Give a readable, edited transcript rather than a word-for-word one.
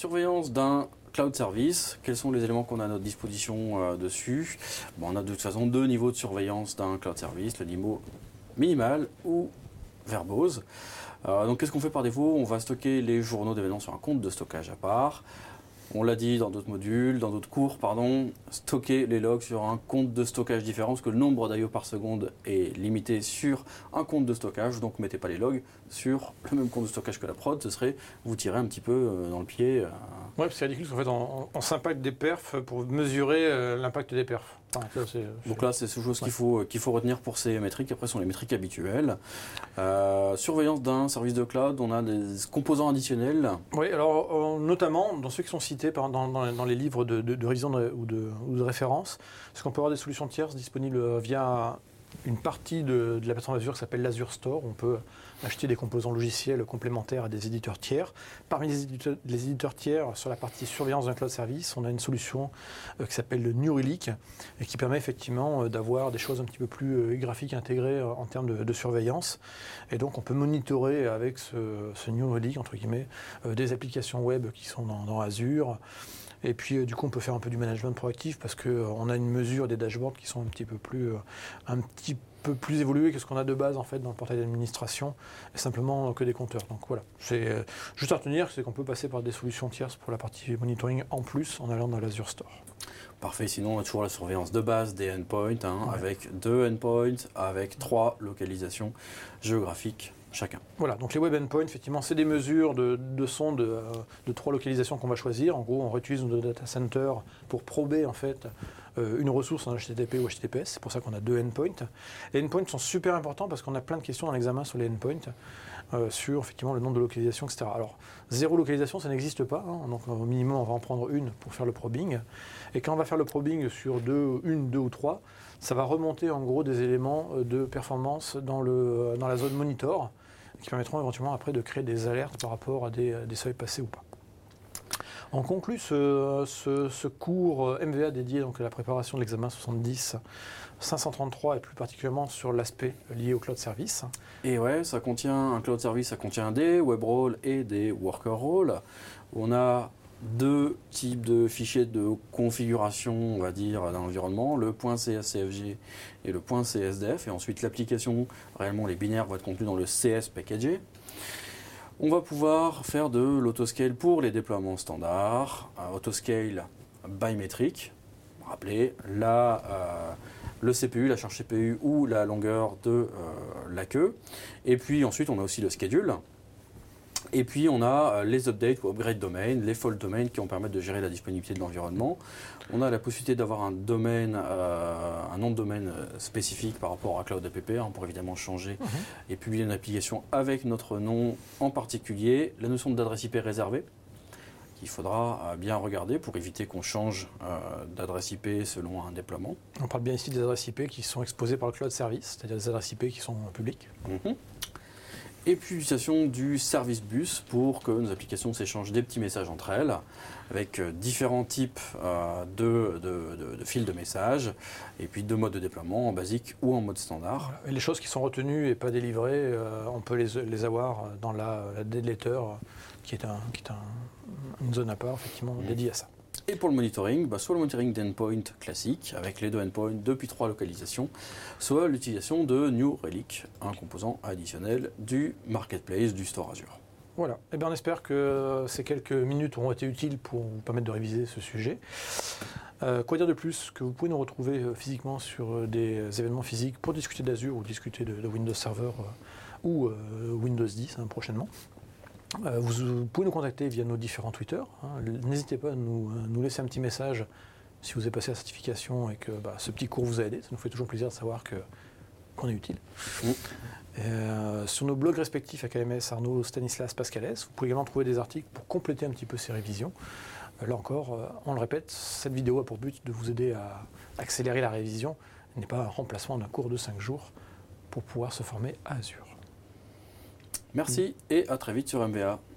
surveillance d'un cloud service, quels sont les éléments qu'on a à notre disposition dessus? On a de toute façon 2 niveaux de surveillance d'un cloud service, le niveau minimal ou verbose. Donc qu'est-ce qu'on fait par défaut? On va stocker les journaux d'événements sur un compte de stockage à part. On l'a dit dans d'autres modules, dans d'autres cours, stocker les logs sur un compte de stockage différent, parce que le nombre d'IO par seconde est limité sur un compte de stockage, donc mettez pas les logs sur le même compte de stockage que la prod, ce serait vous tirer un petit peu dans le pied. Ouais, c'est ridicule parce qu'en fait, on s'impacte des perfs pour mesurer l'impact des perfs. Enfin, donc là, c'est ces choses qu'il faut retenir pour ces métriques. Après, ce sont les métriques habituelles. Surveillance d'un service de cloud, on a des composants additionnels. Oui, alors notamment dans ceux qui sont cités dans les livres de révision ou de référence, parce qu'on peut avoir des solutions tierces disponibles via une partie de la plateforme Azure qui s'appelle l'Azure Store. On peut acheter des composants logiciels complémentaires à des éditeurs tiers. Parmi les éditeurs tiers, sur la partie surveillance d'un cloud service, on a une solution qui s'appelle le New Relic et qui permet effectivement d'avoir des choses un petit peu plus graphiques intégrées en termes de surveillance. Et donc on peut monitorer avec ce New Relic, entre guillemets, des applications web qui sont dans Azure. Et puis du coup on peut faire un peu du management proactif parce qu'on a une mesure des dashboards qui sont un petit peu plus évoluées que ce qu'on a de base en fait dans le portail d'administration, et simplement que des compteurs. Donc voilà, c'est juste à retenir, c'est qu'on peut passer par des solutions tierces pour la partie monitoring en plus en allant dans l'Azure Store. Parfait, sinon on a toujours la surveillance de base des endpoints, avec 2 endpoints, avec 3 localisations géographiques chacun. Voilà, donc les web endpoints, effectivement, c'est des mesures de son de 3 localisations qu'on va choisir. En gros, on réutilise nos data centers pour prober en fait une ressource en HTTP ou HTTPS. C'est pour ça qu'on a 2 endpoints. Les endpoints sont super importants parce qu'on a plein de questions dans l'examen sur les endpoints, sur effectivement le nombre de localisations, etc. Alors, 0 localisation, ça n'existe pas. Donc au minimum, on va en prendre une pour faire le probing. Et quand on va faire le probing sur 2 ou 3, ça va remonter en gros des éléments de performance dans la zone monitor, qui permettront éventuellement après de créer des alertes par rapport à des seuils passés ou pas. On conclut ce cours MVA dédié donc à la préparation de l'examen 70 533 et plus particulièrement sur l'aspect lié au cloud service. Et ouais, ça contient un cloud service, ça contient des web roles et des worker roles. On a 2 types de fichiers de configuration, on va dire, d'un environnement, le .cscfg et le .csdef, et ensuite l'application, réellement les binaires vont être contenus dans le CS packagé. On va pouvoir faire de l'autoscale pour les déploiements standards, autoscale by metric, rappelez, le CPU, la charge CPU ou la longueur de la queue, et puis ensuite on a aussi le schedule. Et puis on a les updates ou upgrade domain, les fault domains qui vont permettre de gérer la disponibilité de l'environnement. On a la possibilité d'avoir un nom de domaine spécifique par rapport à Cloud App. On pourrait évidemment changer et publier une application avec notre nom en particulier. La notion d'adresse IP réservée, qu'il faudra bien regarder pour éviter qu'on change d'adresse IP selon un déploiement. On parle bien ici des adresses IP qui sont exposées par le cloud service, c'est-à-dire des adresses IP qui sont publiques. Et puis l'utilisation du service bus pour que nos applications s'échangent des petits messages entre elles, avec différents types de fils de messages, et puis 2 modes de déploiement, en basique ou en mode standard. Voilà. Et les choses qui sont retenues et pas délivrées, on peut les avoir dans la dead letter, qui est une zone à part, effectivement, dédiée à ça. Et pour le monitoring, soit le monitoring d'endpoint classique, avec les 2 endpoints depuis 3 localisations, soit l'utilisation de New Relic, un composant additionnel du marketplace du store Azure. Voilà, et bien on espère que ces quelques minutes auront été utiles pour vous permettre de réviser ce sujet. Quoi dire de plus que vous pouvez nous retrouver physiquement sur des événements physiques pour discuter d'Azure ou discuter de Windows Server ou Windows 10 prochainement. Vous pouvez nous contacter via nos différents Twitter. N'hésitez pas à nous laisser un petit message si vous avez passé la certification et que ce petit cours vous a aidé. Ça nous fait toujours plaisir de savoir qu'on est utile. Sur nos blogs respectifs, AKMS, Arnaud, Stanislas, Pascalès, vous pouvez également trouver des articles pour compléter un petit peu ces révisions. Là encore, on le répète, cette vidéo a pour but de vous aider à accélérer la révision. Elle n'est pas un remplacement d'un cours de 5 jours pour pouvoir se former à Azure. Merci et à très vite sur MVA.